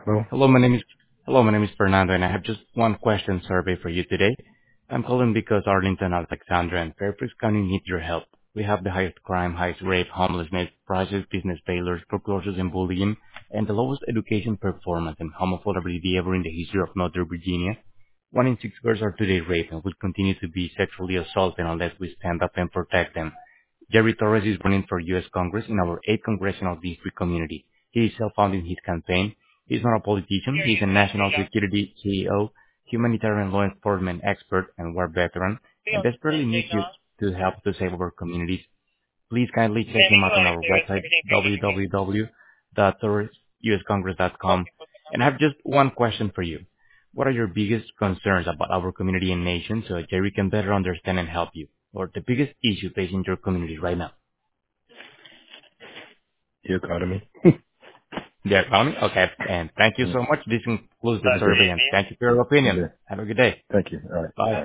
Well, Hello, my name is Fernando, and I have just one question survey for you today. I'm calling because Arlington, Alexandra, and Fairfax County need your help. We have the highest crime, highest rape, homelessness, prices, business failures, foreclosures, and bullying, and the lowest education performance and homophobia ever in the history of Northern Virginia. 1 in 6 girls are today raped and will continue to be sexually assaulted unless we stand up and protect them. Jerry Torres is running for U.S. Congress in our 8th congressional district community. He is self-funding his campaign. He's not a politician. He's a national security CEO, humanitarian law enforcement expert, and war veteran, and desperately needs you to help to save our communities. Please kindly check him out on our website, www.torresuscongress.com. And I have just one question for you. What are your biggest concerns about our community and nation so Jerry can better understand and help you? Or the biggest issue facing your community right now? the economy. The economy? Okay. And thank you Mm. so much. This concludes the Thank you. survey, and thank you for your opinion. Okay. Have a good day. Thank you. All right. Bye. Bye.